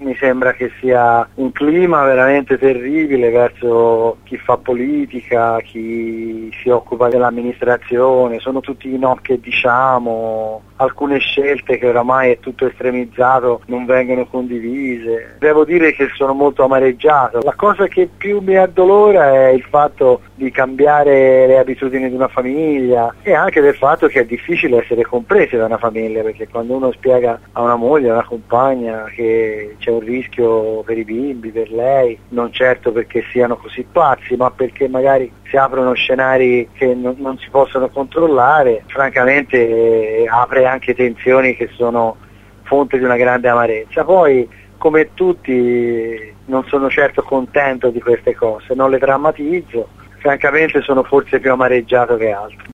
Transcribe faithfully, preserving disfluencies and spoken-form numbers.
mi sembra che sia un clima veramente terribile verso chi fa politica, chi si occupa dell'amministrazione, sono tutti i no che diciamo, alcune scelte che oramai è tutto estremizzato non vengono condivise. Devo dire che sono molto amareggiato. La cosa che più mi addolora è il fatto di cambiare le abitudini di una famiglia e anche del fatto che è difficile essere compresi da una famiglia, perché quando uno spiega a una moglie, a una compagna che c'è un rischio per i bimbi, per lei, non certo perché siano così pazzi, ma perché magari si aprono scenari che non, non si possono controllare, francamente eh, apre anche tensioni che sono fonte di una grande amarezza. Poi, come tutti, non sono certo contento di queste cose, non le drammatizzo, francamente sono forse più amareggiato che altro.